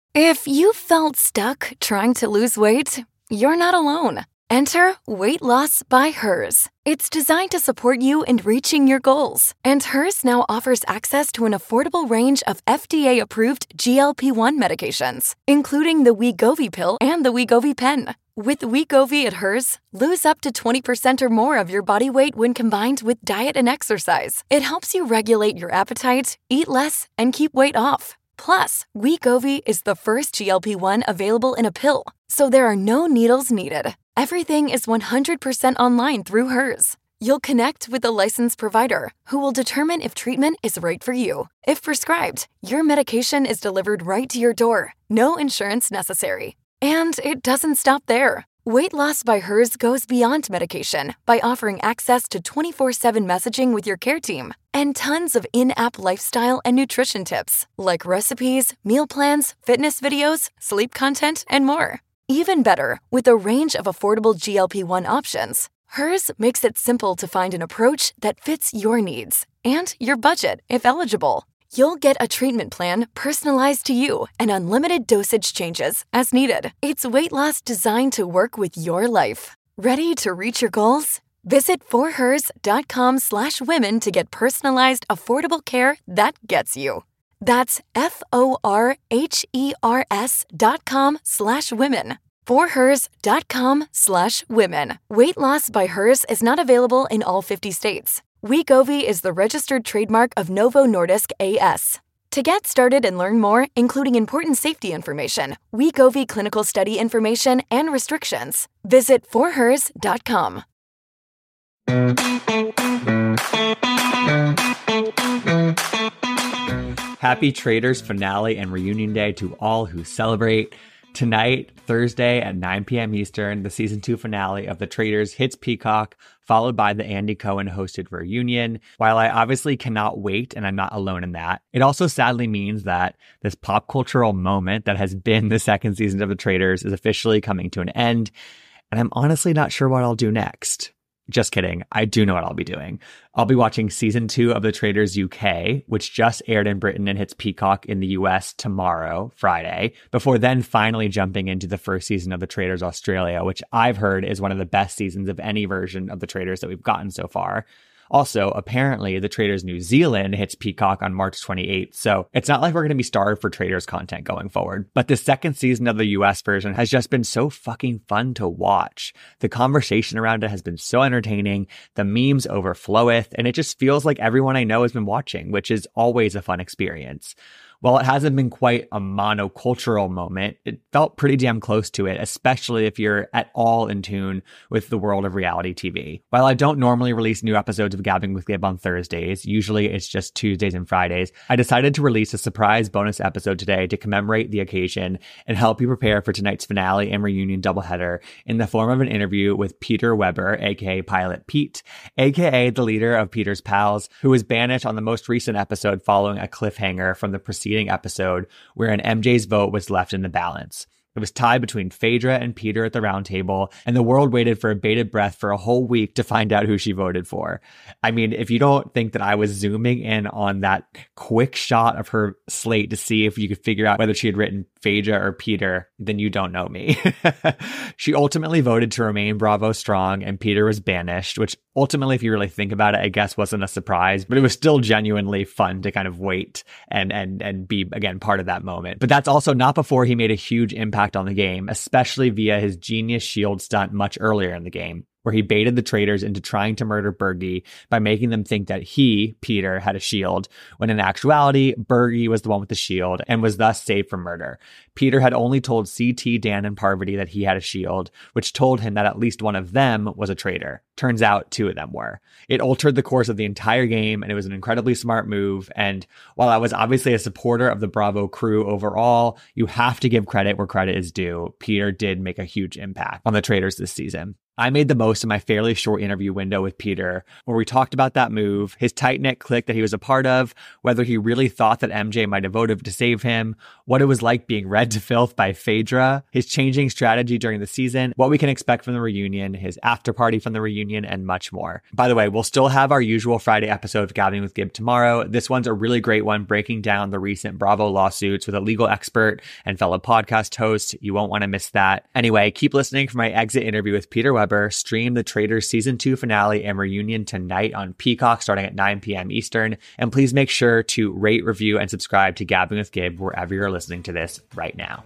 If you felt stuck trying to lose weight, you're not alone. Enter Weight Loss by Hers. It's designed to support you in reaching your goals. And Hers now offers access to an affordable range of FDA-approved GLP-1 medications, including the Wegovy pill and the Wegovy pen. With Wegovy at Hers, lose up to 20% or more of your body weight when combined with diet and exercise. It helps you regulate your appetite, eat less, and keep weight off. Plus, Wegovy is the first GLP-1 available in a pill, so there are no needles needed. Everything is 100% online through Hers. You'll connect with a licensed provider who will determine if treatment is right for you. If prescribed, your medication is delivered right to your door. No insurance necessary. And it doesn't stop there. Weight Loss by Hers goes beyond medication by offering access to 24/7 messaging with your care team and tons of in-app lifestyle and nutrition tips like recipes, meal plans, fitness videos, sleep content, and more. Even better, with a range of affordable GLP-1 options, Hers makes it simple to find an approach that fits your needs and your budget if eligible. You'll get a treatment plan personalized to you and unlimited dosage changes as needed. It's weight loss designed to work with your life. Ready to reach your goals? Visit forhers.com/women to get personalized, affordable care that gets you. That's forhers.com/women. forhers.com/women. Weight Loss by Hers is not available in all 50 states. Wegovy is the registered trademark of Novo Nordisk A/S. To get started and learn more, including important safety information, Wegovy clinical study information, and restrictions, visit forhers.com. Happy Traitors finale and reunion day to all who celebrate. Tonight, Thursday at 9 p.m. Eastern, the season 2 finale of The Traitors hits Peacock, followed by the Andy Cohen-hosted reunion. While I obviously cannot wait, and I'm not alone in that, it also sadly means that this pop cultural moment that has been the second season of The Traitors is officially coming to an end, and I'm honestly not sure what I'll do next. Just kidding. I do know what I'll be doing. I'll be watching season 2 of The Traitors UK, which just aired in Britain and hits Peacock in the US tomorrow, Friday, before then finally jumping into the first season of The Traitors Australia, which I've heard is one of the best seasons of any version of The Traitors that we've gotten so far. Also, apparently, The Traitors New Zealand hits Peacock on March 28th, so it's not like we're going to be starved for Traitors content going forward. But the second season of the US version has just been so fucking fun to watch. The conversation around it has been so entertaining, the memes overfloweth, and it just feels like everyone I know has been watching, which is always a fun experience. While it hasn't been quite a monocultural moment, it felt pretty damn close to it, especially if you're at all in tune with the world of reality TV. While I don't normally release new episodes of Gabbing with Gib on Thursdays, usually it's just Tuesdays and Fridays, I decided to release a surprise bonus episode today to commemorate the occasion and help you prepare for tonight's finale and reunion doubleheader in the form of an interview with Peter Weber, aka Pilot Pete, aka the leader of Peter's Pals, who was banished on the most recent episode following a cliffhanger from the preceding episode wherein MJ's vote was left in the balance. It was tied between Phaedra and Peter at the round table, and the world waited for a bated breath for a whole week to find out who she voted for. I mean, if you don't think that I was zooming in on that quick shot of her slate to see if you could figure out whether she had written Phaedra or Peter, then you don't know me. She ultimately voted to remain Bravo strong, and Peter was banished, which ultimately, if you really think about it, I guess wasn't a surprise, but it was still genuinely fun to kind of wait and be, again, part of that moment. But that's also not before he made a huge impact on the game, especially via his genius shield stunt much earlier in the game, where he baited the traitors into trying to murder Bergie by making them think that he, Peter, had a shield, when in actuality, Bergie was the one with the shield and was thus saved from murder. Peter had only told CT, Dan, and Parvati that he had a shield, which told him that at least one of them was a traitor. Turns out 2 of them were. It altered the course of the entire game, and it was an incredibly smart move. And while I was obviously a supporter of the Bravo crew overall, you have to give credit where credit is due. Peter did make a huge impact on the traitors this season. I made the most of my fairly short interview window with Peter, where we talked about that move, his tight-knit clique that he was a part of, whether he really thought that MJ might have voted to save him, what it was like being read to filth by Phaedra, his changing strategy during the season, what we can expect from the reunion, his after party from the reunion, and much more. By the way, we'll still have our usual Friday episode of Gabbing with Gib tomorrow. This one's a really great one, breaking down the recent Bravo lawsuits with a legal expert and fellow podcast host. You won't want to miss that. Anyway, keep listening for my exit interview with Peter Weber. Stream the Traitors season 2 finale and reunion tonight on Peacock starting at 9 p.m. Eastern. And please make sure to rate, review, and subscribe to Gabbing with Gib wherever you're listening to this right now.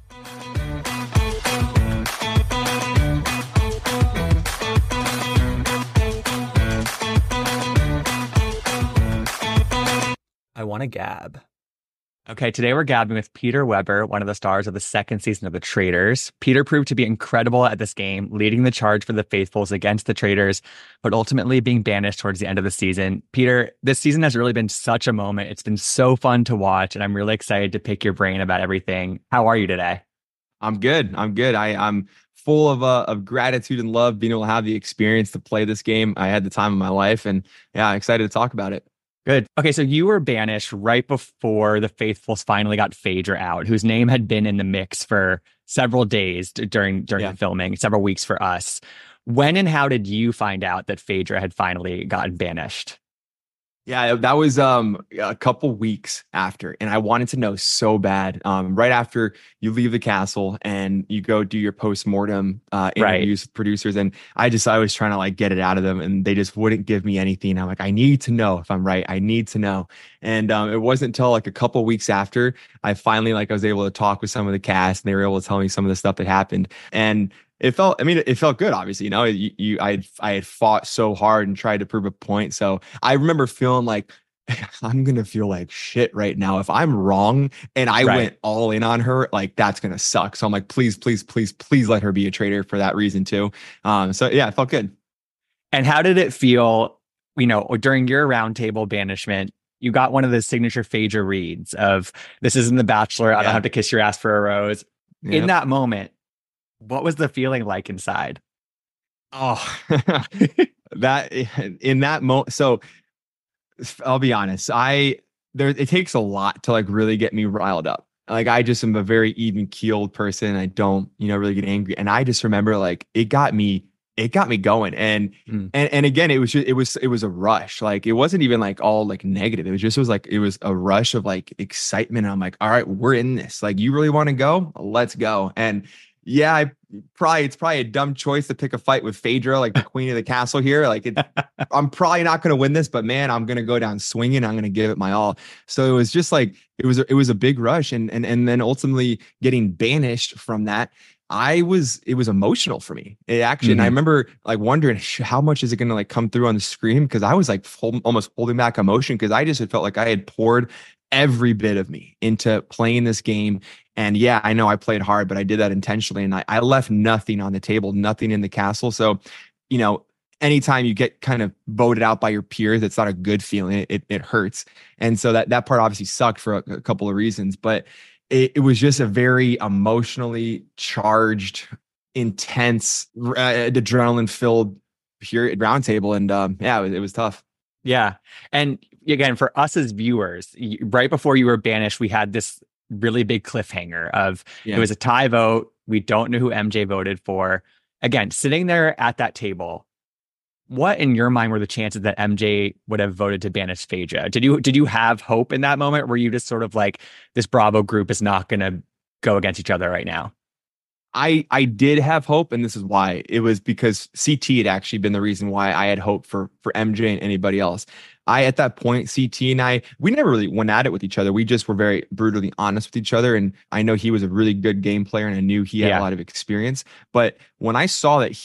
I want to gab. Okay, today we're gabbing with Peter Weber, one of the stars of the second season of The Traitors. Peter proved to be incredible at this game, leading the charge for the Faithfuls against the Traitors, but ultimately being banished towards the end of the season. Peter, this season has really been such a moment. It's been so fun to watch, and I'm really excited to pick your brain about everything. How are you today? I'm good. I'm full of gratitude and love being able to have the experience to play this game. I had the time of my life, and yeah, excited to talk about it. Good. Okay, so you were banished right before the Faithfuls finally got Phaedra out, whose name had been in the mix for several days during the filming, several weeks for us. When and how did you find out that Phaedra had finally gotten banished? Yeah, that was a couple weeks after, and I wanted to know so bad. Right after you leave the castle and you go do your post-mortem interviews with producers, and I was trying to like get it out of them, and they just wouldn't give me anything. I'm like, I need to know if I'm right. I need to know. And it wasn't until like a couple weeks after I finally I was able to talk with some of the cast, and they were able to tell me some of the stuff that happened. And it felt good, obviously, I had fought so hard and tried to prove a point. So I remember feeling like I'm going to feel like shit right now. If I'm wrong and I went all in on her, like that's going to suck. So I'm like, please let her be a traitor for that reason too. So yeah, it felt good. And how did it feel, during your roundtable banishment? You got one of the signature Phaedra reads of "This isn't The Bachelor. I don't have to kiss your ass for a rose." Yep. In that moment, what was the feeling like inside? Oh, in that moment. So I'll be honest. It takes a lot to like really get me riled up. Like I just am a very even keeled person. I don't, really get angry. And I just remember like it got me going. And again, it was a rush. Like it wasn't even like all like negative. It was a rush of like excitement. And I'm like, all right, we're in this. Like you really want to go? Let's go. And yeah, it's probably a dumb choice to pick a fight with Phaedra, like the queen of the castle here. Like I'm probably not going to win this, but man, I'm going to go down swinging. I'm going to give it my all. So it was just like, it was a big rush. And then ultimately getting banished from that, it was emotional for me. It actually, and I remember like wondering how much is it going to like come through on the screen? Cause I was like almost holding back emotion. Cause I just had felt like I had poured every bit of me into playing this game. And yeah, I know I played hard, but I did that intentionally. And I left nothing on the table, nothing in the castle. So, anytime you get kind of voted out by your peers, it's not a good feeling. It hurts. And so that part obviously sucked for a couple of reasons, but it was just a very emotionally charged, intense, adrenaline filled roundtable. And it was tough. Yeah. And again, for us as viewers, right before you were banished, we had this really big cliffhanger of it was a tie vote. We don't know who MJ voted for. Again, sitting there at that table, what in your mind were the chances that MJ would have voted to banish Phaedra? Did you have hope in that moment? Were you just sort of like, this Bravo group is not going to go against each other right now? I did have hope, and this is why. It was because CT had actually been the reason why I had hope for MJ and anybody else. At that point, CT and we never really went at it with each other. We just were very brutally honest with each other. And I know he was a really good game player, and I knew he had a lot of experience. But when I saw that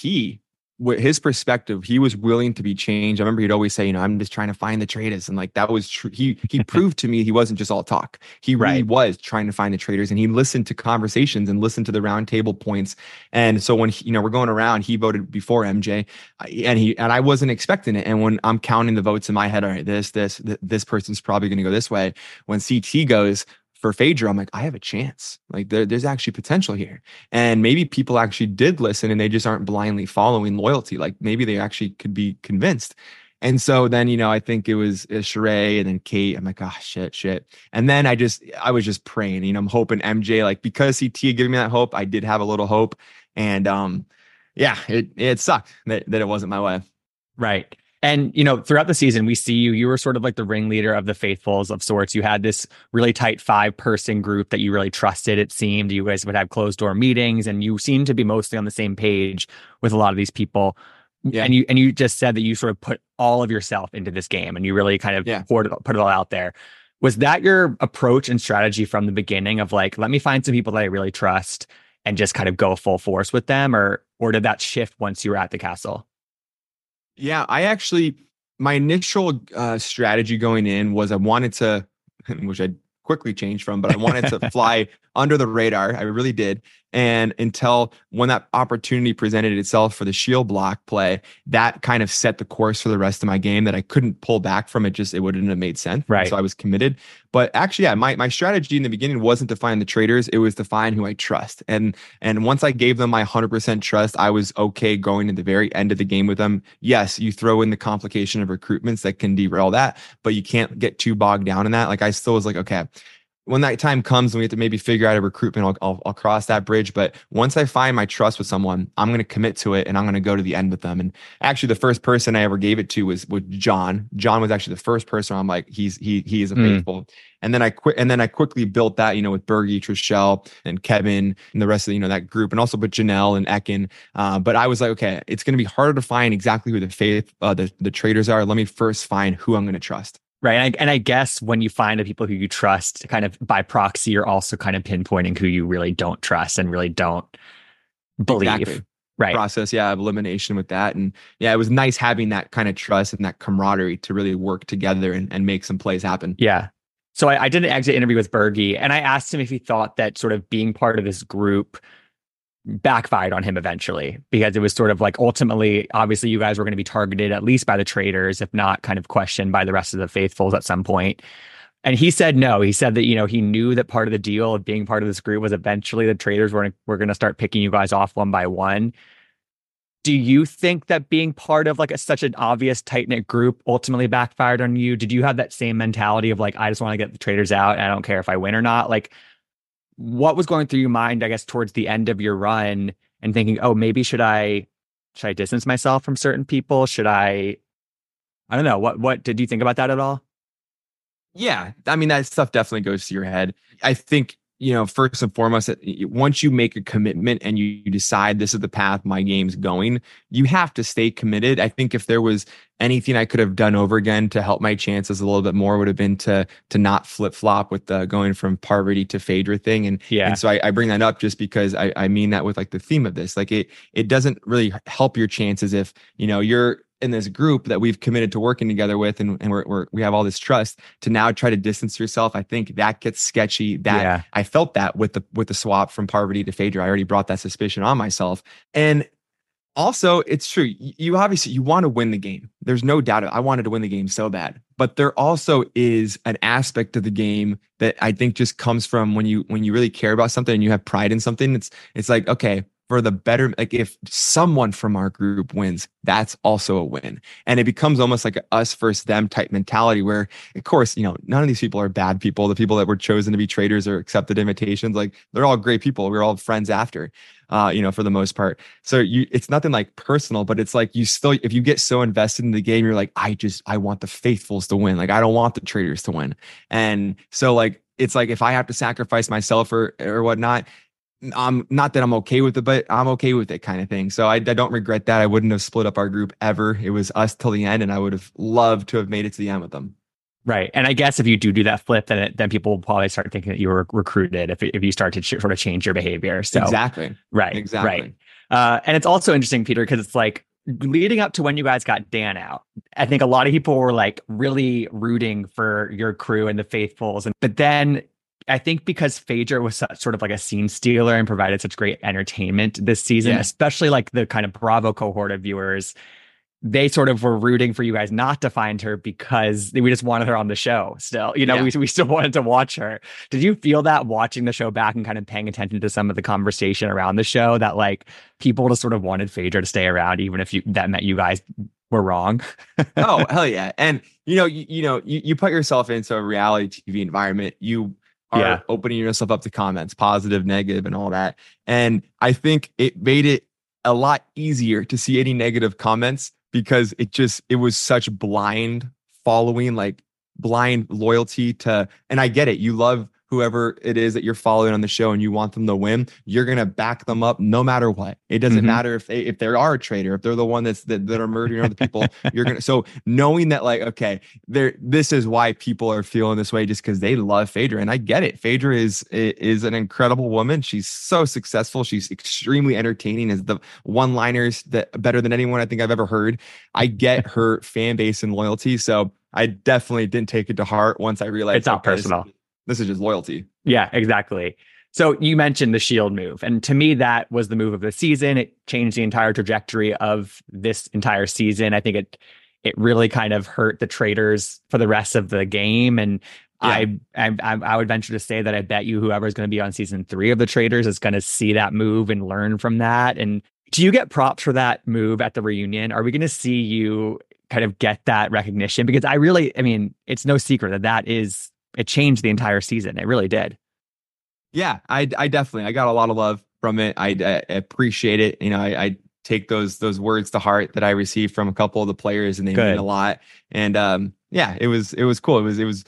his perspective, he was willing to be changed. I remember he'd always say, I'm just trying to find the traitors. And like, that was true. He proved to me he wasn't just all talk. He really was trying to find the traitors, and he listened to conversations and listened to the round table points. And so when, we're going around, he voted before MJ and I wasn't expecting it. And when I'm counting the votes in my head, all right, this person's probably going to go this way. When CT goes for Phaedra, I'm like, I have a chance. Like there's actually potential here. And maybe people actually did listen and they just aren't blindly following loyalty. Like maybe they actually could be convinced. And so then, I think it was Sheree and then Kate. I'm like, oh, shit. And then I was just praying, I'm hoping MJ, like, because CT had given me that hope, I did have a little hope. And yeah, it sucked that it wasn't my way. Right. And, throughout the season, we see you were sort of like the ringleader of the faithfuls of sorts. You had this really tight 5-person group that you really trusted, it seemed. You guys would have closed door meetings and you seemed to be mostly on the same page with a lot of these people. Yeah. And you just said that you sort of put all of yourself into this game and you really kind of put it all out there. Was that your approach and strategy from the beginning of like, let me find some people that I really trust and just kind of go full force with them? Or did that shift once you were at the castle? Yeah, my initial strategy going in was I wanted to, which I quickly changed from, but I wanted to fly under the radar. I really did. And until when that opportunity presented itself for the shield block play, that kind of set the course for the rest of my game that I couldn't pull back from. It wouldn't have made sense. Right. So I was committed. But actually, yeah, my strategy in the beginning wasn't to find the traders. It was to find who I trust. And once I gave them my 100% trust, I was okay going to the very end of the game with them. Yes, you throw in the complication of recruitments that can derail that, but you can't get too bogged down in that. Like I still was like, okay, when that time comes and we have to maybe figure out a recruitment, I'll cross that bridge. But once I find my trust with someone, I'm going to commit to it and I'm going to go to the end with them. And actually, the first person I ever gave it to was John. John was actually the first person I'm like, he is a faithful. And then I quickly built that, with Bergie, Trishelle, and Kevin, and the rest of that group, and also with Janelle and Ekin. But I was like, okay, it's going to be harder to find exactly who the traders are. Let me first find who I'm going to trust. Right. And I guess when you find the people who you trust, kind of by proxy, you're also kind of pinpointing who you really don't trust and really don't believe. Exactly. Right. Process, of elimination with that. And yeah, it was nice having that kind of trust and that camaraderie to really work together and make some plays happen. Yeah. So I did an exit interview with Bergie and I asked him if he thought that sort of being part of this group backfired on him eventually, because it was sort of like ultimately, obviously you guys were going to be targeted at least by the traders, if not kind of questioned by the rest of the faithfuls at some point. And he said no. He said that, he knew that part of the deal of being part of this group was eventually the traders were going to start picking you guys off one by one. Do you think that being part of like such an obvious tight-knit group ultimately backfired on you? Did you have that same mentality of like, I just want to get the traders out and I don't care if I win or not? Like, what was going through your mind, I guess, towards the end of your run and thinking, oh, maybe should I distance myself from certain people? Should I don't know. What did you think about that at all? Yeah. I mean, that stuff definitely goes to your head. I think, first and foremost, once you make a commitment and you decide this is the path my game's going, you have to stay committed. I think if there was anything I could have done over again to help my chances a little bit more would have been to not flip flop with the going from Parvati to Phaedra thing. And so I bring that up just because I mean that with like the theme of this, like it doesn't really help your chances if, you're in this group that we've committed to working together with and we have all this trust to now try to distance yourself. I think that gets sketchy. I felt that with the swap from Parvati to Phaedra. I already brought that suspicion on myself. And also, it's true. You obviously want to win the game. There's no doubt. I wanted to win the game so bad. But there also is an aspect of the game that I think just comes from when you really care about something and you have pride in something. It's like, okay, for the better, like if someone from our group wins, that's also a win. And it becomes almost like a us versus them type mentality where, of course, none of these people are bad people. The people that were chosen to be traders or accepted invitations, like they're all great people. We're all friends after, for the most part. So it's nothing like personal, but it's like if you get so invested in the game, you're like, I want the faithfuls to win. Like, I don't want the traders to win. And so like, it's like, if I have to sacrifice myself or whatnot, not that I'm okay with it, but I'm okay with it kind of thing. So I don't regret that. I wouldn't have split up our group ever. It was us till the end, and I would have loved to have made it to the end with them. Right. And I guess if you do that flip, then people will probably start thinking that you were recruited if you start to sort of change your behavior. So exactly. Right. Exactly. Right. And it's also interesting, Peter, because it's like leading up to when you guys got Dan out, I think a lot of people were like really rooting for your crew and the faithfuls. But then I think because Phaedra was sort of like a scene stealer and provided such great entertainment this season, especially like the kind of Bravo cohort of viewers, they sort of were rooting for you guys not to find her because we just wanted her on the show still. We still wanted to watch her. Did you feel that watching the show back and kind of paying attention to some of the conversation around the show that like people just sort of wanted Phaedra to stay around, even if that meant you guys were wrong? Oh, hell yeah. And you put yourself into a reality TV environment. You are opening yourself up to comments, positive, negative, and all that. And I think it made it a lot easier to see any negative comments because it was such blind following, like blind loyalty to, and I get it. You love whoever it is that you're following on the show and you want them to win. You're going to back them up no matter what. It doesn't matter if they are a traitor, if they're the one that are murdering other people, so knowing that like, okay, this is why people are feeling this way just because they love Phaedra. And I get it. Phaedra is an incredible woman. She's so successful. She's extremely entertaining, as the one-liners that better than anyone I think I've ever heard. I get her fan base and loyalty. So I definitely didn't take it to heart once I realized it's not personal. This is just loyalty. Yeah, exactly. So you mentioned the Shield move. And to me, that was the move of the season. It changed the entire trajectory of this entire season. I think it really kind of hurt the Traitors for the rest of the game. And I would venture to say that I bet you whoever's going to be on season 3 of the Traitors is going to see that move and learn from that. And do you get props for that move at the reunion? Are we going to see you kind of get that recognition? Because it's no secret that it changed the entire season. It really did. Yeah, I definitely, I got a lot of love from it. I appreciate it. I take those words to heart that I received from a couple of the players, and they mean a lot. And it was cool.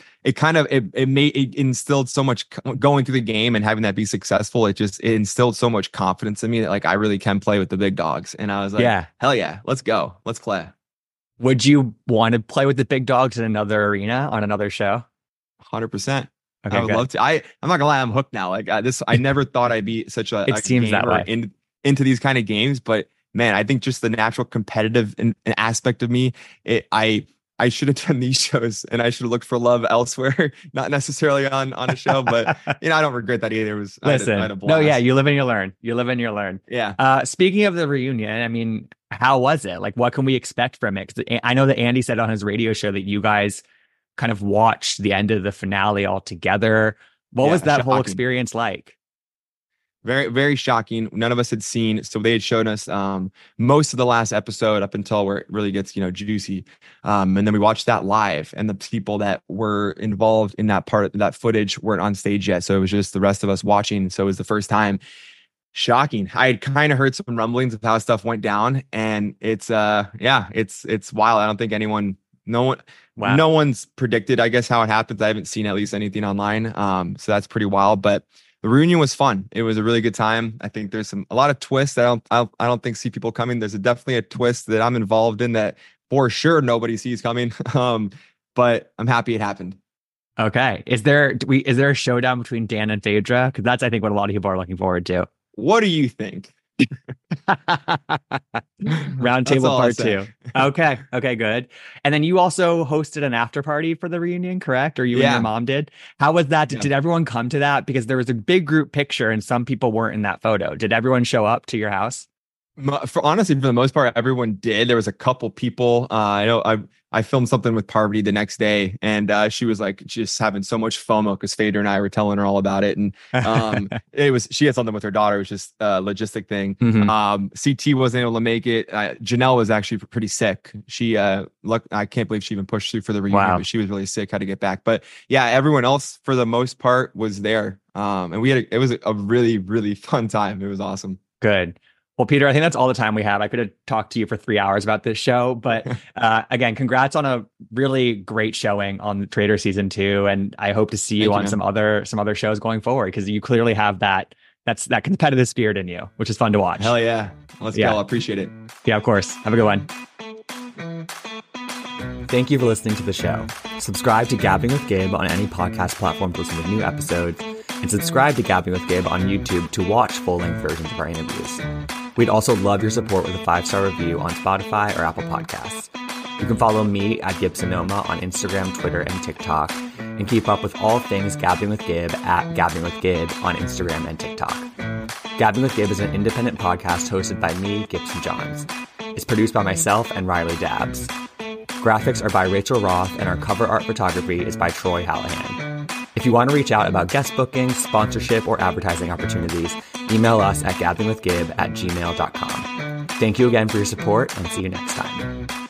It instilled so much going through the game and having that be successful. It instilled so much confidence in me that like I really can play with the big dogs. And I was like, hell yeah, let's go, let's play. Would you want to play with the big dogs in another arena on another show? 100%. Okay, I would love to. I'm not gonna lie, I'm hooked now. Like I never thought I'd be such a seems that way into these kind of games, but man, I think just the natural competitive aspect of me, I should have done these shows and I should have looked for love elsewhere, not necessarily on a show. But I don't regret that either. I had a blast. No, yeah, you live and you learn. Yeah. Speaking of the reunion, how was it? Like, what can we expect from it? Because I know that Andy said on his radio show that you guys kind of watched the end of the finale all together. What was that whole experience like? Very, very shocking. None of us had seen. So they had shown us most of the last episode up until where it really gets, juicy. And then we watched that live, and the people that were involved in that part of that footage weren't on stage yet. So it was just the rest of us watching. So it was the first time. Shocking. I had kind of heard some rumblings of how stuff went down, and it's wild. I don't think no one's predicted, I guess, how it happens. I haven't seen at least anything online. So that's pretty wild, but the reunion was fun. It was a really good time. I think there's a lot of twists that I don't think see people coming. There's definitely a twist that I'm involved in that for sure nobody sees coming. But I'm happy it happened. Okay. Is there a showdown between Dan and Phaedra? Because that's, I think, what a lot of people are looking forward to. What do you think? Roundtable part 2. Okay, good. And then you also hosted an after party for the reunion, correct? Or you and your mom did? How was that? Did everyone come to that? Because there was a big group picture and some people weren't in that photo. Did everyone show up to your house? Honestly, for the most part, everyone did. There was a couple people. I know I filmed something with Parvati the next day, and she was like just having so much FOMO because Phaedra and I were telling her all about it. And she had something with her daughter. It was just a logistic thing. Mm-hmm. CT wasn't able to make it. Janelle was actually pretty sick. She I can't believe she even pushed through for the reunion, but she was really sick, had to get back. But yeah, everyone else for the most part was there. And it was a really, really fun time. It was awesome. Good. Well, Peter, I think that's all the time we have. I could have talked to you for 3 hours about this show, but again, congrats on a really great showing on Traitor season 2, and I hope to see you on some other shows going forward, because you clearly have that competitive spirit in you, which is fun to watch. Hell yeah, let's go! I appreciate it. Yeah, of course. Have a good one. Thank you for listening to the show. Subscribe to Gabbing with Gabe on any podcast platform to listen to new episodes, and subscribe to Gabbing with Gabe on YouTube to watch full-length versions of our interviews. We'd also love your support with a 5-star review on Spotify or Apple Podcasts. You can follow me at Gibsonoma on Instagram, Twitter, and TikTok, and keep up with all things Gabbing with Gabe at Gabbing with Gabe on Instagram and TikTok. Gabbing with Gabe is an independent podcast hosted by me, Gibson Johns. is produced by myself and Riley Dabbs. Graphics are by Rachel Roth, and our cover art photography is by Troy Hallahan. If you want to reach out about guest bookings, sponsorship, or advertising opportunities, email us at gatheringwithgib@gmail.com. Thank you again for your support, and see you next time.